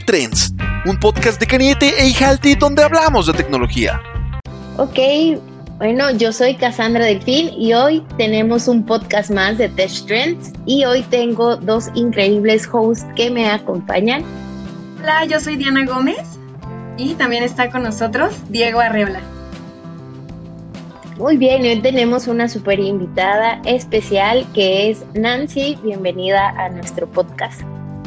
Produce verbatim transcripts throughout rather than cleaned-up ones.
Trends, un podcast de Caniete e Ijalti donde hablamos de tecnología. Ok, bueno, yo soy Cassandra Delfín y hoy tenemos un podcast más de Tech Trends y hoy tengo dos increíbles hosts que me acompañan. Hola, yo soy Diana Gómez y también está con nosotros Diego Arreola. Muy bien, hoy tenemos una super invitada especial que es Nancy. Bienvenida a nuestro podcast.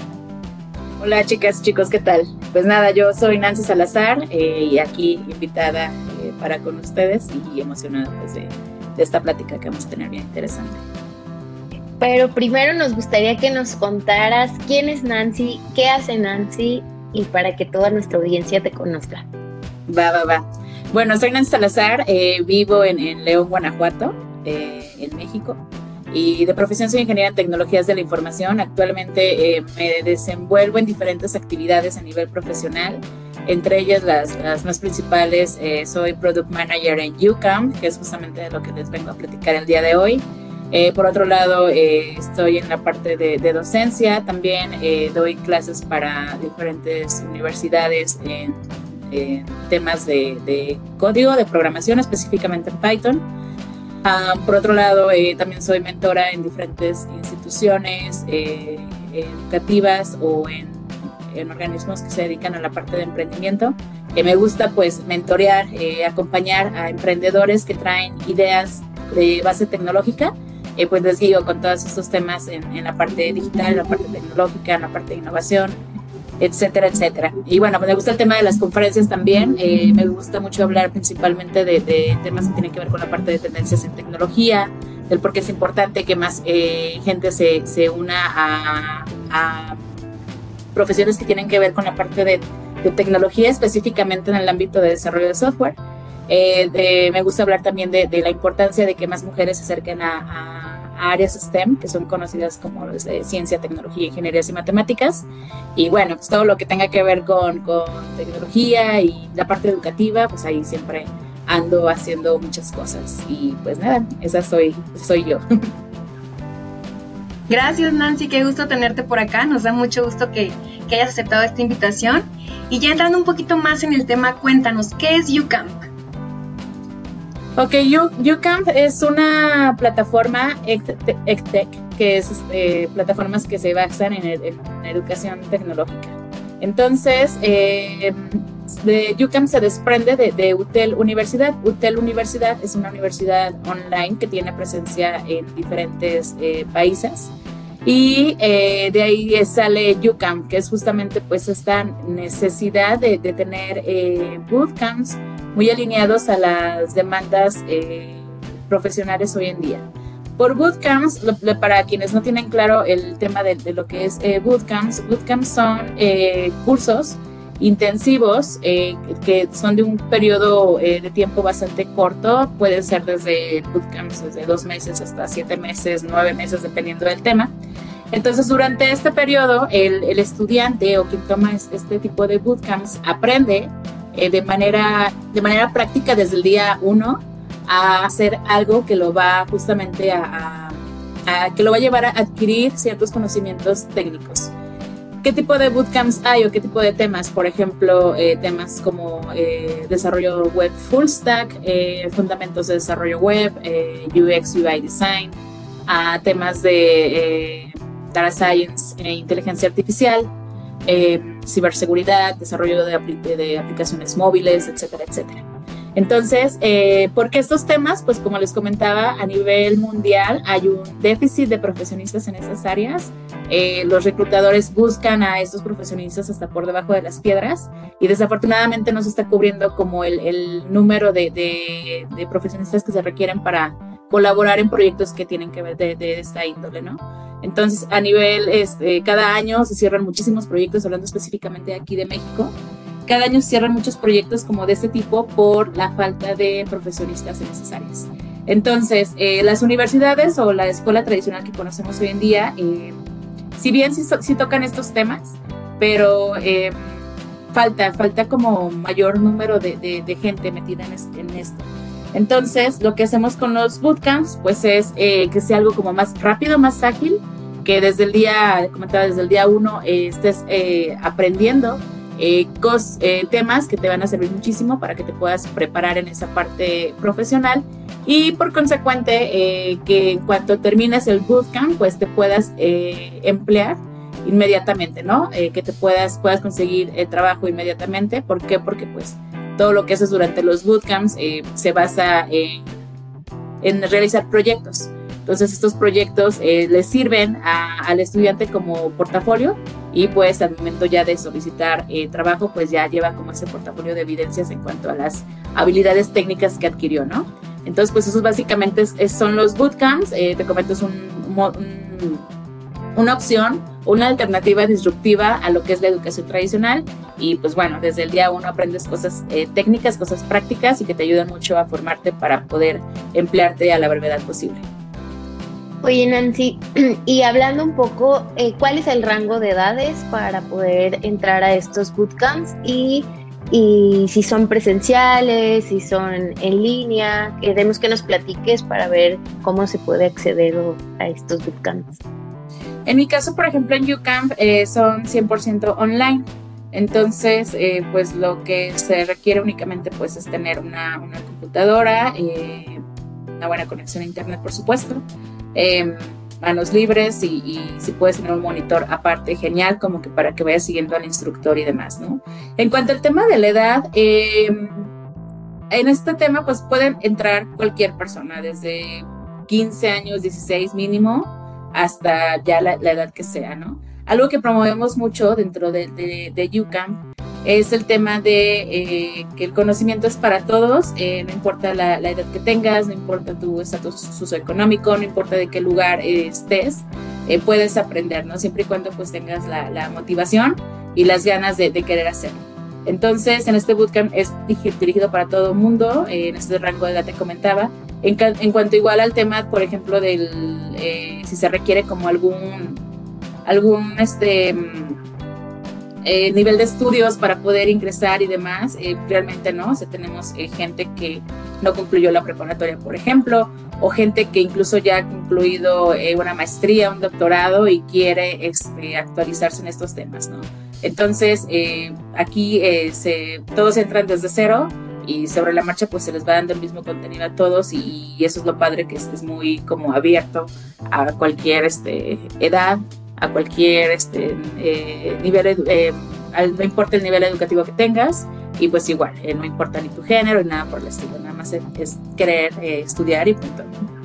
Hola chicas, chicos, ¿qué tal? Pues nada, yo soy Nancy Salazar eh, y aquí invitada eh, para con ustedes y emocionada pues, de, de esta plática que vamos a tener bien interesante. Pero primero nos gustaría que nos contaras quién es Nancy, qué hace Nancy y para que toda nuestra audiencia te conozca. Va, va, va. Bueno, soy Nancy Salazar, eh, vivo en, en León, Guanajuato, eh, en México, y de profesión soy ingeniera en tecnologías de la información. Actualmente eh, me desenvuelvo en diferentes actividades a nivel profesional, entre ellas las, las más principales, eh, soy Product Manager en YouCam, que es justamente de lo que les vengo a platicar el día de hoy. Eh, por otro lado, eh, estoy en la parte de, de docencia, también eh, doy clases para diferentes universidades en Eh, temas de, de código, de programación, específicamente en Python. Um, por otro lado, eh, también soy mentora en diferentes instituciones eh, educativas o en, en organismos que se dedican a la parte de emprendimiento. Eh, me gusta pues mentorear, eh, acompañar a emprendedores que traen ideas de base tecnológica. Eh, pues les guío con todos estos temas en, en la parte digital, en la parte tecnológica, en la parte de innovación, etcétera, etcétera. Y bueno, pues me gusta el tema de las conferencias también. Eh, me gusta mucho hablar principalmente de, de temas que tienen que ver con la parte de tendencias en tecnología, del por qué es importante que más eh, gente se, se una a, a profesiones que tienen que ver con la parte de, de tecnología, específicamente en el ámbito de desarrollo de software. Eh, de, me gusta hablar también de, de la importancia de que más mujeres se acerquen a, a a áreas STEM, que son conocidas como los de ciencia, tecnología, ingenierías y matemáticas. Y bueno, pues todo lo que tenga que ver con, con tecnología y la parte educativa, pues ahí siempre ando haciendo muchas cosas. Y pues nada, esa soy, soy yo. Gracias Nancy, qué gusto tenerte por acá, nos da mucho gusto que, que hayas aceptado esta invitación. Y ya entrando un poquito más en el tema, cuéntanos, ¿qué es YouCamp? Ok, YouCamp es una plataforma EdTech, que es eh, plataformas que se basan en, ed- en educación tecnológica. Entonces, eh, de YouCamp se desprende de, de UTEL Universidad. UTEL Universidad es una universidad online que tiene presencia en diferentes eh, países. Y eh, de ahí sale YouCamp, que es justamente pues esta necesidad de, de tener eh, bootcamps muy alineados a las demandas eh, profesionales hoy en día. Por bootcamps, lo, lo, para quienes no tienen claro el tema de, de lo que es eh, bootcamps, bootcamps son eh, cursos intensivos eh, que son de un periodo eh, de tiempo bastante corto, puede ser desde bootcamps desde dos meses hasta siete meses, nueve meses, dependiendo del tema. Entonces, durante este periodo, el, el estudiante o quien toma este tipo de bootcamps aprende eh, de manera, de manera práctica desde el día uno a hacer algo que lo va justamente a, a, a que lo va a llevar a adquirir ciertos conocimientos técnicos. ¿Qué tipo de bootcamps hay o qué tipo de temas? Por ejemplo, eh, temas como eh, desarrollo web full stack, eh, fundamentos de desarrollo web, eh, U X U I design, a temas de eh, data science e inteligencia artificial, eh, ciberseguridad, desarrollo de, apl- de aplicaciones móviles, etcétera, etcétera. Entonces, eh, ¿por qué estos temas? Pues como les comentaba, a nivel mundial hay un déficit de profesionistas en esas áreas. Eh, los reclutadores buscan a estos profesionistas hasta por debajo de las piedras y desafortunadamente no se está cubriendo como el, el número de, de, de profesionistas que se requieren para colaborar en proyectos que tienen que ver de, de esta índole, ¿no? Entonces, a nivel, este, cada año se cierran muchísimos proyectos, hablando específicamente aquí de México. Cada año se cierran muchos proyectos como de este tipo por la falta de profesionistas en esas áreas. Entonces, eh, las universidades o la escuela tradicional que conocemos hoy en día, eh, si bien sí, sí tocan estos temas, pero eh, falta, falta como mayor número de, de, de gente metida en, este, en esto. Entonces, lo que hacemos con los bootcamps, pues es eh, que sea algo como más rápido, más ágil, que desde el día, comentaba, desde el día uno eh, estés eh, aprendiendo eh, cos, eh, temas que te van a servir muchísimo para que te puedas preparar en esa parte profesional y por consecuente eh, que en cuanto termines el bootcamp pues te puedas eh, emplear inmediatamente, ¿no? Eh, que te puedas, puedas conseguir eh, trabajo inmediatamente. ¿Por qué? Porque pues todo lo que haces durante los bootcamps eh, se basa en, en realizar proyectos. Entonces estos proyectos eh, les sirven a, al estudiante como portafolio y pues al momento ya de solicitar eh, trabajo pues ya lleva como ese portafolio de evidencias en cuanto a las habilidades técnicas que adquirió, ¿no? Entonces pues esos básicamente es, es, son los bootcamps. Eh, te comento, es un, un, una opción, una alternativa disruptiva a lo que es la educación tradicional y pues bueno, desde el día uno aprendes cosas eh, técnicas, cosas prácticas y que te ayudan mucho a formarte para poder emplearte a la brevedad posible. Oye, Nancy, y hablando un poco, eh, ¿cuál es el rango de edades para poder entrar a estos bootcamps? Y, y si son presenciales, si son en línea, queremos que nos platiques para ver cómo se puede acceder a estos bootcamps. En mi caso, por ejemplo, en YouCamp eh, son cien por ciento online. Entonces, eh, pues lo que se requiere únicamente pues, es tener una, una computadora, eh, una buena conexión a internet, por supuesto. Eh, manos libres y, y si puedes tener un monitor aparte, genial, como que para que vayas siguiendo al instructor y demás, ¿no? En cuanto al tema de la edad, eh, en este tema pues pueden entrar cualquier persona, desde quince años, dieciséis mínimo, hasta ya la, la edad que sea, ¿no? Algo que promovemos mucho dentro de, de, de YouCamp es el tema de eh, que el conocimiento es para todos, eh, no importa la, la edad que tengas, no importa tu estatus socioeconómico, no importa de qué lugar eh, estés, eh, puedes aprender, ¿no? Siempre y cuando pues tengas la, la motivación y las ganas de, de querer hacerlo. Entonces, en este bootcamp es dirigido para todo el mundo, eh, en este rango de edad te comentaba. En, en cuanto igual al tema, por ejemplo, del eh, si se requiere como algún, algún este... Eh, nivel de estudios para poder ingresar y demás, eh, realmente no, o sea, tenemos eh, gente que no concluyó la preparatoria, por ejemplo, o gente que incluso ya ha concluido eh, una maestría, un doctorado y quiere este, actualizarse en estos temas, ¿no? Entonces, eh, aquí eh, se, todos entran desde cero y sobre la marcha pues se les va dando el mismo contenido a todos y, y eso es lo padre, que es, es muy como abierto a cualquier este, edad, a cualquier este, eh, nivel, eh, no importa el nivel educativo que tengas y pues igual, eh, no importa ni tu género ni nada por el estilo, nada más es, es querer eh, estudiar y punto.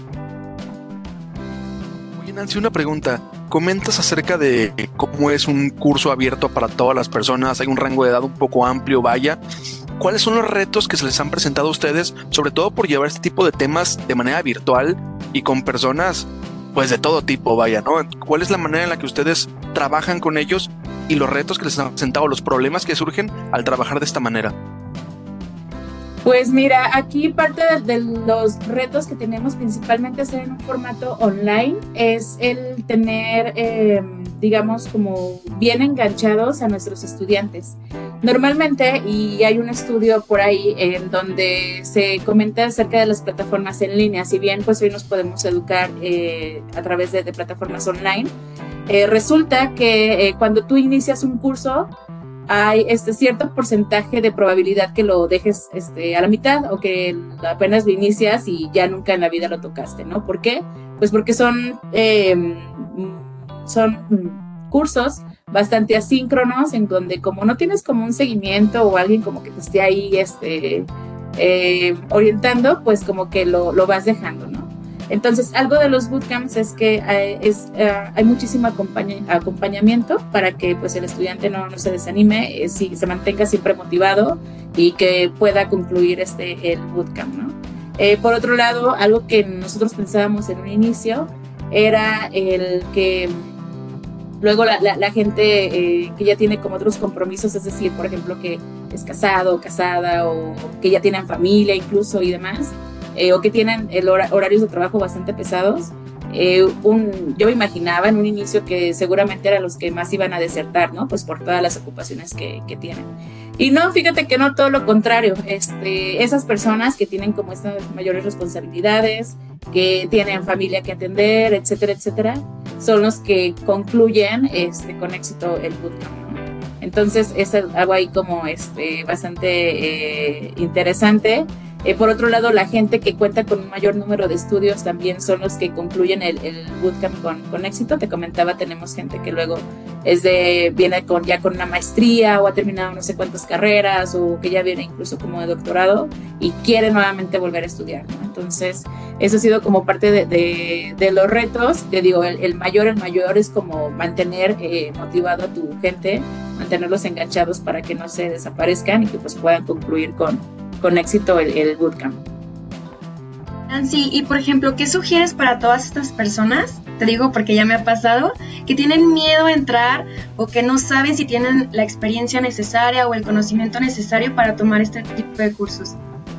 Oye, Nancy, una pregunta. Comentas acerca de cómo es un curso abierto para todas las personas, hay un rango de edad un poco amplio, vaya. ¿Cuáles son los retos que se les han presentado a ustedes, sobre todo por llevar este tipo de temas de manera virtual y con personas pues de todo tipo, vaya, ¿no? ¿Cuál es la manera en la que ustedes trabajan con ellos y los retos que les han presentado, los problemas que surgen al trabajar de esta manera? Pues mira, aquí parte de, de los retos que tenemos principalmente hacer en un formato online es el tener, eh, digamos, como bien enganchados a nuestros estudiantes. Normalmente, y hay un estudio por ahí en donde se comenta acerca de las plataformas en línea, si bien pues hoy nos podemos educar eh, a través de, de plataformas online, eh, resulta que eh, cuando tú inicias un curso, hay este cierto porcentaje de probabilidad que lo dejes este, a la mitad o que apenas lo inicias y ya nunca en la vida lo tocaste, ¿no? ¿Por qué? Pues porque son, eh, son cursos bastante asíncronos en donde como no tienes como un seguimiento o alguien como que te esté ahí este, eh, orientando, pues como que lo, lo vas dejando, ¿no? Entonces, algo de los bootcamps es que eh, es, uh, hay muchísimo acompaña, acompañamiento para que pues, el estudiante no, no se desanime, eh, si, se mantenga siempre motivado y que pueda concluir este, el bootcamp, ¿no? Eh, por otro lado, algo que nosotros pensábamos en un inicio era el que luego la, la, la gente eh, que ya tiene como otros compromisos, es decir, por ejemplo, que es casado o casada o que ya tienen familia incluso y demás, Eh, o que tienen el hora, horarios de trabajo bastante pesados, eh, un, yo me imaginaba en un inicio que seguramente eran los que más iban a desertar, ¿no? Pues por todas las ocupaciones que, que tienen. Y no, fíjate que no, todo lo contrario. Este, esas personas que tienen como estas mayores responsabilidades, que tienen familia que atender, etcétera, etcétera, son los que concluyen este, con éxito el bootcamp, ¿no? Entonces es algo ahí como este, bastante eh, interesante. Eh, por otro lado, la gente que cuenta con un mayor número de estudios también son los que concluyen el, el bootcamp con, con éxito. Te comentaba, tenemos gente que luego es de, viene con, ya con una maestría o ha terminado no sé cuántas carreras o que ya viene incluso como de doctorado y quiere nuevamente volver a estudiar, ¿no? Entonces, eso ha sido como parte de, de, de los retos. Te digo, el, el mayor, el mayor es como mantener eh, motivado a tu gente, mantenerlos enganchados para que no se desaparezcan y que pues puedan concluir con con éxito el, el bootcamp. Nancy, y por ejemplo, ¿qué sugieres para todas estas personas? Te digo porque ya me ha pasado, que tienen miedo a entrar o que no saben si tienen la experiencia necesaria o el conocimiento necesario para tomar este tipo de cursos.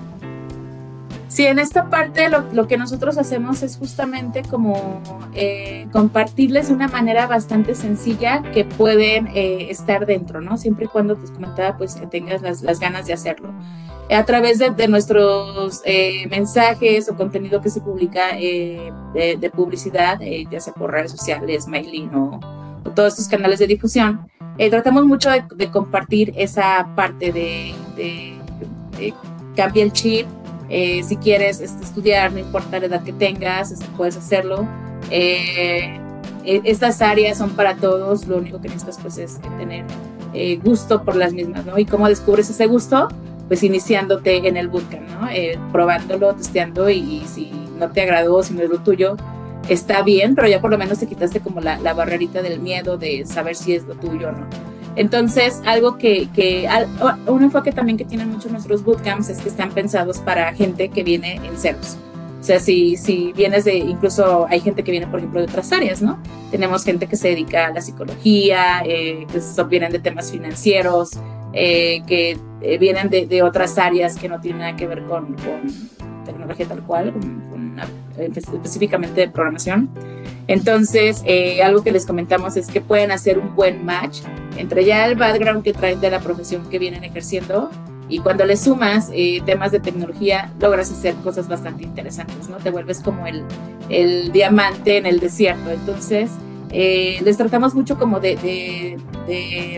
Sí, en esta parte lo, lo que nosotros hacemos es justamente como eh, compartirles de una manera bastante sencilla que pueden eh, estar dentro, ¿no? Siempre y cuando, pues comentaba, pues que tengas las, las ganas de hacerlo. A través de, de nuestros eh, mensajes o contenido que se publica eh, de, de publicidad, eh, ya sea por redes sociales, mailing o, o todos estos canales de difusión, eh, tratamos mucho de, de compartir esa parte de, de, de cambia el chip. Eh, si quieres este, estudiar, no importa la edad que tengas, este, puedes hacerlo. Eh, estas áreas son para todos, lo único que necesitas pues, es tener eh, gusto por las mismas, ¿no? ¿Y cómo descubres ese gusto? Pues iniciándote en el bootcamp, ¿no? Eh, probándolo, testeando y, y si no te agradó, si no es lo tuyo, está bien, pero ya por lo menos te quitaste como la, la barrerita del miedo de saber si es lo tuyo o no. Entonces, algo que, que un enfoque también que tienen muchos nuestros bootcamps es que están pensados para gente que viene en ceros. O sea, si, si vienes de, incluso hay gente que viene, por ejemplo, de otras áreas, ¿no? Tenemos gente que se dedica a la psicología, eh, que son, vienen de temas financieros, eh, que eh, vienen de, de otras áreas que no tienen nada que ver con, con tecnología tal cual, con, con una, específicamente de programación. Entonces, eh, algo que les comentamos es que pueden hacer un buen match entre ya el background que traen de la profesión que vienen ejerciendo y cuando le sumas eh, temas de tecnología, logras hacer cosas bastante interesantes, ¿no? Te vuelves como el, el diamante en el desierto. Entonces, eh, les tratamos mucho como de, de, de,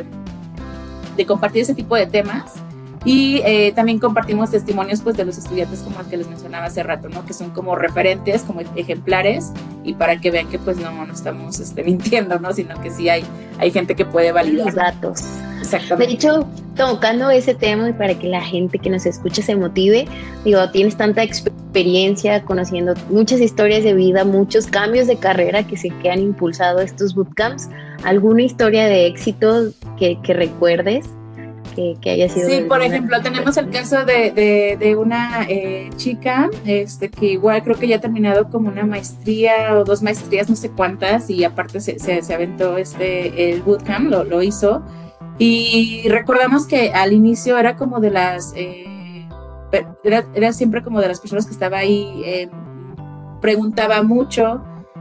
de compartir ese tipo de temas. Y eh, también compartimos testimonios pues, de los estudiantes como el que les mencionaba hace rato, ¿no? Que son como referentes, como ejemplares, y para que vean que pues no, no estamos este, mintiendo, ¿no? Sino que sí hay, hay gente que puede validar los datos. Exactamente. De hecho, tocando ese tema y para que la gente que nos escuche se motive, digo, tienes tanta experiencia conociendo muchas historias de vida, muchos cambios de carrera que se que han impulsado estos bootcamps. ¿Alguna historia de éxito que, que recuerdes? Que, que haya sido sí, por ejemplo, tenemos el caso de, de, de una eh, chica este, que igual creo que ya ha terminado como una maestría o dos maestrías, no sé cuántas, y aparte se, se, se aventó este, el bootcamp, lo, lo hizo, y recordamos que al inicio era como de las, eh, era, era siempre como de las personas que estaba ahí, eh, preguntaba mucho,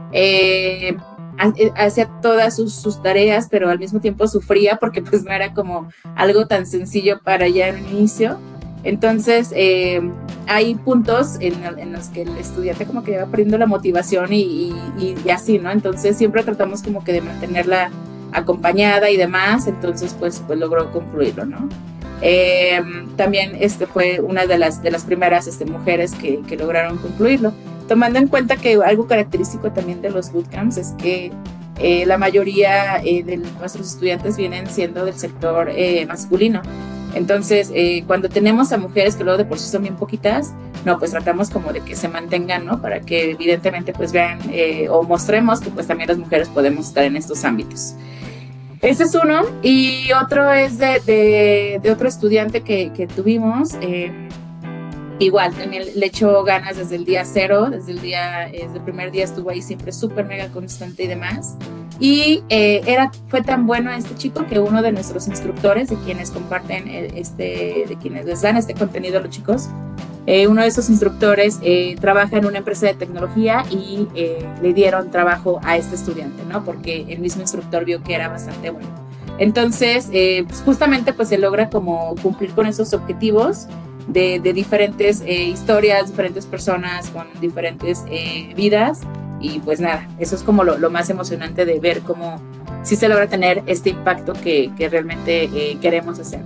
eh, hacía todas sus, sus tareas, pero al mismo tiempo sufría porque pues no era como algo tan sencillo para ella en un inicio. Entonces eh, hay puntos en, en los que el estudiante como que va perdiendo la motivación y, y, y así, ¿no? Entonces siempre tratamos como que de mantenerla acompañada y demás, entonces pues, pues logró concluirlo, ¿no? Eh, también este fue una de las, de las primeras este, mujeres que, que lograron concluirlo. Tomando en cuenta que algo característico también de los bootcamps es que eh, la mayoría eh, de nuestros estudiantes vienen siendo del sector eh, masculino. Entonces, eh, cuando tenemos a mujeres que luego de por sí son bien poquitas, no, pues tratamos como de que se mantengan, ¿no? Para que evidentemente pues vean eh, o mostremos que pues también las mujeres podemos estar en estos ámbitos. Ese es uno. Y otro es de, de, de otro estudiante que, que tuvimos, eh, igual, también le echó ganas desde el día cero, desde el día, desde el primer día estuvo ahí siempre súper mega constante y demás. Y eh, era, fue tan bueno este chico que uno de nuestros instructores, de quienes comparten este, de quienes les dan este contenido a los chicos, Eh, uno de esos instructores eh, trabaja en una empresa de tecnología y eh, le dieron trabajo a este estudiante, ¿no? Porque el mismo instructor vio que era bastante bueno. Entonces, eh, pues justamente pues se logra como cumplir con esos objetivos de, de diferentes eh, historias, diferentes personas con diferentes eh, vidas. Y pues nada, eso es como lo, lo más emocionante de ver cómo sí se logra tener este impacto que, que realmente eh, queremos hacer.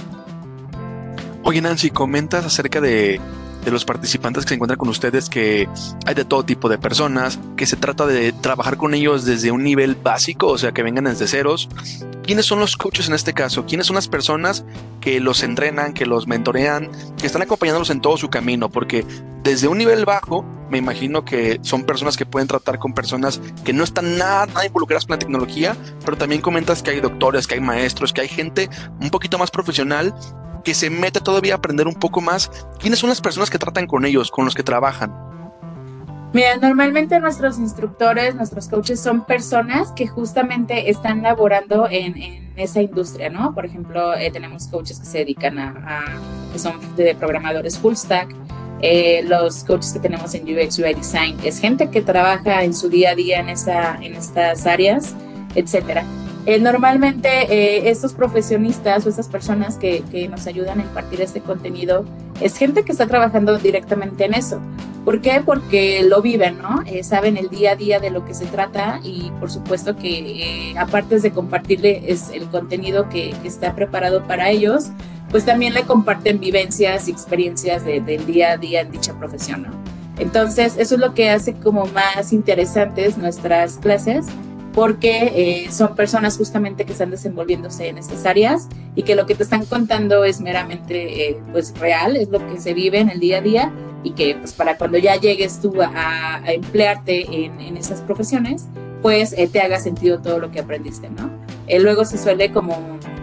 Oye, Nancy, comentas acerca de, de los participantes que se encuentran con ustedes, que hay de todo tipo de personas, que se trata de trabajar con ellos desde un nivel básico, o sea, que vengan desde ceros. ¿Quiénes son los coaches en este caso? ¿Quiénes son las personas que los entrenan, que los mentorean, que están acompañándolos en todo su camino? Porque desde un nivel bajo, me imagino que son personas que pueden tratar con personas que no están nada, nada involucradas con la tecnología, pero también comentas que hay doctores, que hay maestros, que hay gente un poquito más profesional que se mete todavía a aprender un poco más. ¿Quiénes son las personas que tratan con ellos, con los que trabajan? Mira, normalmente nuestros instructores, nuestros coaches son personas que justamente están laborando en, en esa industria, ¿no? Por ejemplo, eh, tenemos coaches que se dedican a, a que son de programadores full stack. Eh, los coaches que tenemos en U X U I Design es gente que trabaja en su día a día en, esa, en estas áreas, etcétera. Eh, normalmente eh, estos profesionistas o estas personas que, que nos ayudan a impartir este contenido es gente que está trabajando directamente en eso. ¿Por qué? Porque lo viven, ¿no? Eh, saben el día a día de lo que se trata y por supuesto que eh, aparte de compartirle es el contenido que, que está preparado para ellos, pues también le comparten vivencias y experiencias de, del día a día en dicha profesión, ¿no? Entonces eso es lo que hace como más interesantes nuestras clases, porque eh, son personas justamente que están desenvolviéndose en estas áreas y que lo que te están contando es meramente eh, pues real, es lo que se vive en el día a día y que pues para cuando ya llegues tú a, a emplearte en, en esas profesiones, pues eh, te haga sentido todo lo que aprendiste, ¿no? Eh, luego se suele como...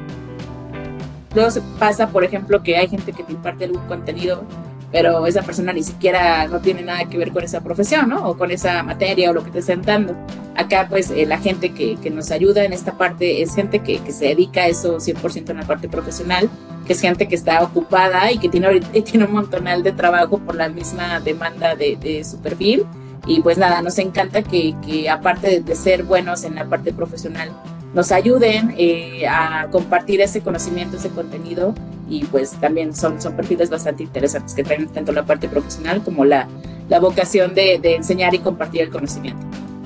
Luego se pasa, por ejemplo, que hay gente que te imparte algún contenido, pero esa persona ni siquiera no tiene nada que ver con esa profesión, ¿no? O con esa materia o lo que te están dando. Acá, pues, eh, la gente que, que nos ayuda en esta parte es gente que, que se dedica a eso cien por ciento en la parte profesional, que es gente que está ocupada y que tiene, tiene un montonal de trabajo por la misma demanda de, de su perfil. Y pues nada, nos encanta que, que aparte de, de ser buenos en la parte profesional, nos ayuden eh, a compartir ese conocimiento, ese contenido, y pues también son, son perfiles bastante interesantes que traen tanto la parte profesional como la, la vocación de, de enseñar y compartir el conocimiento.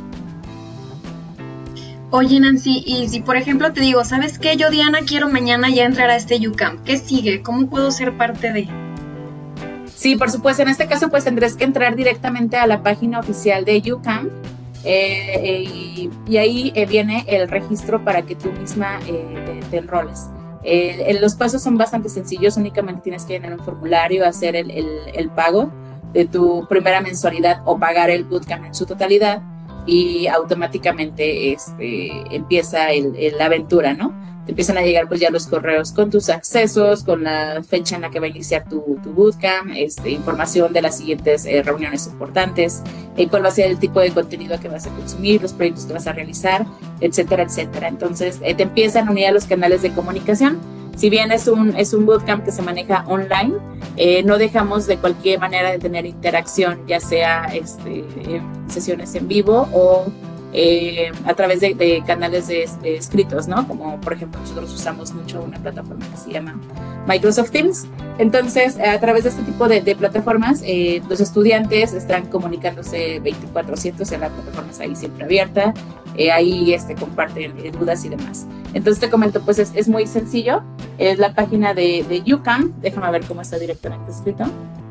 Oye, Nancy, y si por ejemplo te digo, ¿sabes qué? Yo, Diana, quiero mañana ya entrar a este YouCamp. ¿Qué sigue? ¿Cómo puedo ser parte de...? Sí, por supuesto. En este caso, pues tendrás que entrar directamente a la página oficial de YouCamp. Eh, eh, y, y ahí eh, viene el registro para que tú misma eh, te, te enroles. Eh, los pasos son bastante sencillos, únicamente tienes que llenar un formulario, hacer el, el, el pago de tu primera mensualidad o pagar el bootcamp en su totalidad y automáticamente este, empieza el, el, la aventura, ¿no? Te empiezan a llegar pues ya los correos con tus accesos, con la fecha en la que va a iniciar tu, tu bootcamp, este, información de las siguientes eh, reuniones importantes, eh, cuál va a ser el tipo de contenido que vas a consumir, los proyectos que vas a realizar, etcétera, etcétera. Entonces eh, te empiezan a unir a los canales de comunicación. Si bien es un, es un bootcamp que se maneja online, eh, no dejamos de cualquier manera de tener interacción, ya sea este, sesiones en vivo o Eh, a través de, de canales de, de escritos, ¿no? Como por ejemplo nosotros usamos mucho una plataforma que se llama Microsoft Teams. Entonces, a través de este tipo de, de plataformas, eh, los estudiantes están comunicándose veinticuatro siete, o sea, la plataforma está ahí siempre abierta, eh, ahí este, comparten eh, dudas y demás. Entonces te comento, pues es, es muy sencillo, es la página de, de YouCamp, déjame ver cómo está directamente escrito.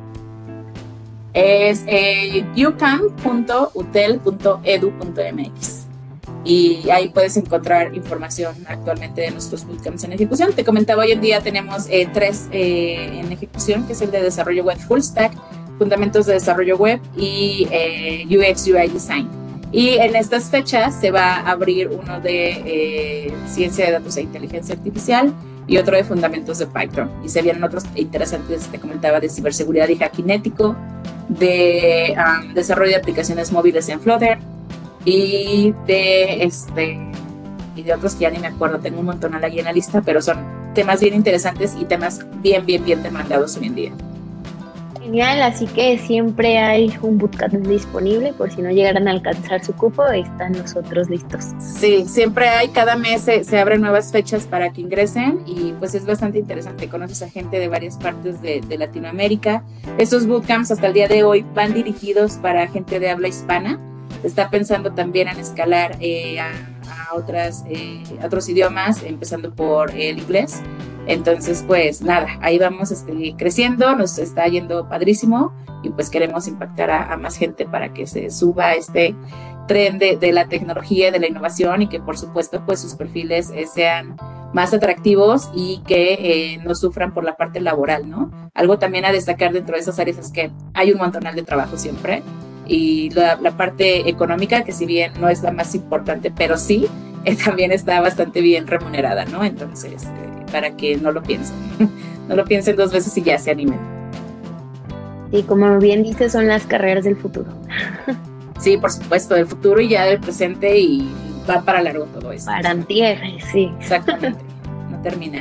Es eh, youcamp punto utel punto edu punto m x y ahí puedes encontrar información actualmente de nuestros bootcamps en ejecución. Te comentaba, hoy en día tenemos eh, tres eh, en ejecución, que es el de desarrollo web full stack, fundamentos de desarrollo web y eh, U X U I Design. Y en estas fechas se va a abrir uno de eh, ciencia de datos e inteligencia artificial y otro de fundamentos de Python. Y se vienen otros interesantes, te comentaba, de ciberseguridad y hack cinético, de um, desarrollo de aplicaciones móviles en Flutter y de este y de otros que ya ni me acuerdo, tengo un montón ahí en la lista, pero son temas bien interesantes y temas bien, bien, bien demandados hoy en día. Genial, así que siempre hay un bootcamp disponible por si no llegaran a alcanzar su cupo, están los otros listos. Sí, siempre hay, cada mes se, se abren nuevas fechas para que ingresen y pues es bastante interesante, conoces a gente de varias partes de, de Latinoamérica. Estos bootcamps hasta el día de hoy van dirigidos para gente de habla hispana, se está pensando también en escalar eh, a, a, otras, eh, a otros idiomas, empezando por el inglés. Entonces, pues nada, ahí vamos este, creciendo, nos está yendo padrísimo y pues queremos impactar a, a más gente para que se suba a este tren de, de la tecnología y de la innovación y que por supuesto pues sus perfiles eh, sean más atractivos y que eh, no sufran por la parte laboral, ¿no? Algo también a destacar dentro de esas áreas es que hay un montonal de trabajo siempre y la, la parte económica, que si bien no es la más importante, pero sí, eh, también está bastante bien remunerada, ¿no? Entonces, eh, para que no lo piensen, no lo piensen dos veces y ya se animen. Y como bien dices, son las carreras del futuro. Sí, por supuesto, del futuro y ya del presente y va para largo todo esto. Para antier, sí. Exactamente, no termina.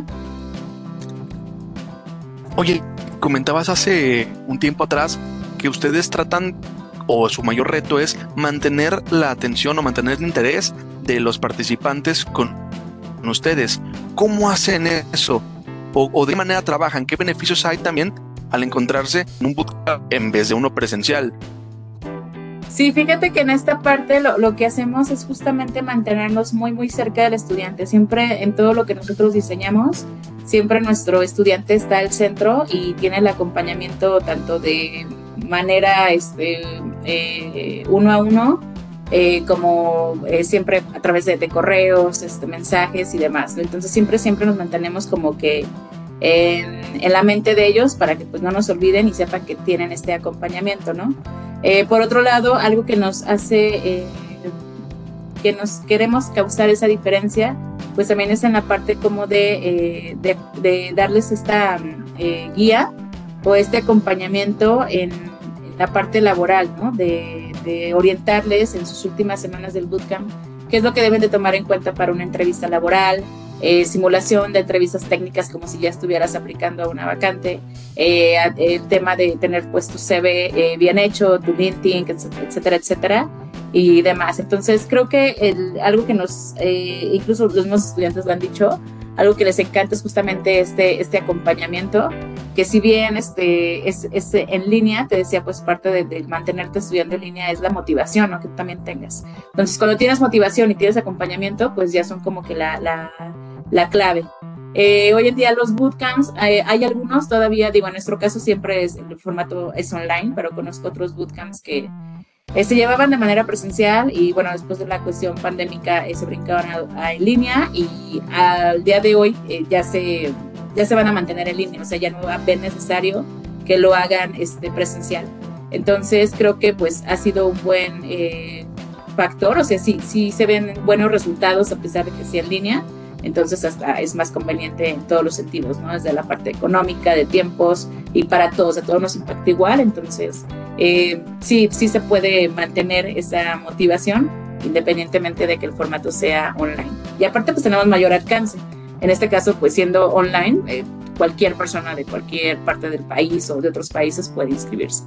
Oye, comentabas hace un tiempo atrás que ustedes tratan, o su mayor reto es mantener la atención o mantener el interés de los participantes con ustedes. ¿Cómo hacen eso? O, o de qué manera trabajan? ¿Qué beneficios hay también al encontrarse en un bootcamp en vez de uno presencial? Sí, fíjate que en esta parte lo, lo que hacemos es justamente mantenernos muy muy cerca del estudiante. Siempre en todo lo que nosotros diseñamos, siempre nuestro estudiante está al centro y tiene el acompañamiento tanto de manera este, eh, uno a uno, Eh, como eh, siempre a través de, de correos, este, mensajes y demás, ¿no? Entonces siempre, siempre nos mantenemos como que en, en la mente de ellos para que pues no nos olviden y sepan que tienen este acompañamiento, ¿no? Eh, por otro lado, algo que nos hace, eh, que nos queremos causar esa diferencia, pues también es en la parte como de, eh, de, de darles esta eh, guía o este acompañamiento en la parte laboral, ¿no? De, de orientarles en sus últimas semanas del bootcamp qué es lo que deben de tomar en cuenta para una entrevista laboral, eh, simulación de entrevistas técnicas como si ya estuvieras aplicando a una vacante, eh, el tema de tener pues tu C V eh, bien hecho, tu LinkedIn, etcétera, etcétera, y demás. Entonces creo que el, algo que nos, eh, incluso los mismos estudiantes lo han dicho, algo que les encanta es justamente este, este acompañamiento, que si bien este, es, es en línea, te decía, pues parte de, de mantenerte estudiando en línea es la motivación, ¿no? Que también tengas. Entonces, cuando tienes motivación y tienes acompañamiento, pues ya son como que la, la, la clave. Eh, hoy en día los bootcamps, eh, hay algunos todavía, digo, en nuestro caso siempre es, el formato es online, pero conozco otros bootcamps que eh, se llevaban de manera presencial y bueno, después de la cuestión pandémica eh, se brincaban a, a en línea y al día de hoy eh, ya se... ya se van a mantener en línea, o sea, ya no va a ser necesario que lo hagan este, presencial. Entonces, creo que pues ha sido un buen eh, factor, o sea, sí, sí se ven buenos resultados a pesar de que sea en línea, entonces hasta es más conveniente en todos los sentidos, ¿no? Desde la parte económica, de tiempos y para todos, a todos nos impacta igual, entonces eh, sí, sí se puede mantener esa motivación independientemente de que el formato sea online. Y aparte pues tenemos mayor alcance. En este caso, pues siendo online, eh, cualquier persona de cualquier parte del país o de otros países puede inscribirse.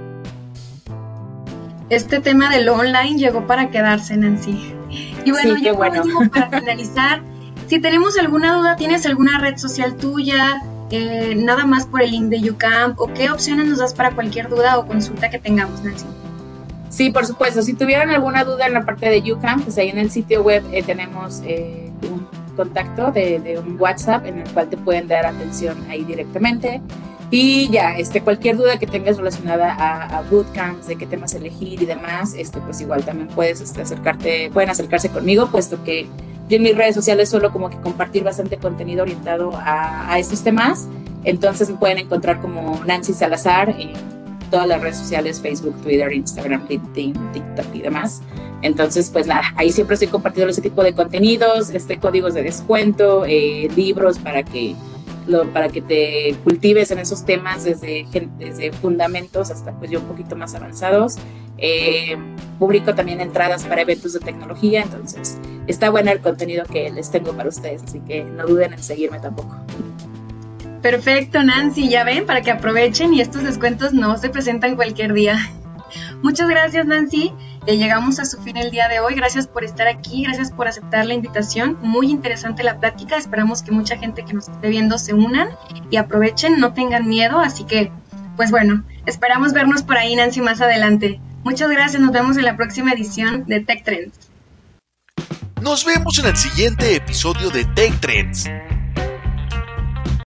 Este tema del online llegó para quedarse, Nancy. Y bueno, sí, ya bueno. por último, para finalizar, si tenemos alguna duda, ¿tienes alguna red social tuya? Eh, nada más por el link de UCamp, ¿o qué opciones nos das para cualquier duda o consulta que tengamos, Nancy? Sí, por supuesto. Si tuvieran alguna duda en la parte de UCamp, pues ahí en el sitio web eh, tenemos eh, un contacto de, de un WhatsApp en el cual te pueden dar atención ahí directamente. Y ya, este, cualquier duda que tengas relacionada a, a bootcamps, de qué temas elegir y demás, este, pues igual también puedes este, acercarte, pueden acercarse conmigo, puesto que yo en mis redes sociales suelo como que compartir bastante contenido orientado a, a estos temas. Entonces me pueden encontrar como Nancy Salazar en todas las redes sociales, Facebook, Twitter, Instagram, LinkedIn, TikTok y demás. Entonces, pues nada, ahí siempre estoy compartiendo ese tipo de contenidos, este, códigos de descuento, eh, libros para que Lo, para que te cultives en esos temas desde, desde fundamentos hasta pues yo un poquito más avanzados. Eh, publico también entradas para eventos de tecnología, entonces está bueno el contenido que les tengo para ustedes, así que no duden en seguirme tampoco. Perfecto, Nancy, ya ven, para que aprovechen y estos descuentos no se presentan cualquier día. Muchas gracias, Nancy. Eh, llegamos a su fin el día de hoy. Gracias por estar aquí, gracias por aceptar la invitación. Muy interesante la plática. Esperamos que mucha gente que nos esté viendo se unan y aprovechen, no tengan miedo. Así que, pues bueno, esperamos vernos por ahí, Nancy, más adelante. Muchas gracias, nos vemos en la próxima edición de Tech Trends. Nos vemos en el siguiente episodio de Tech Trends.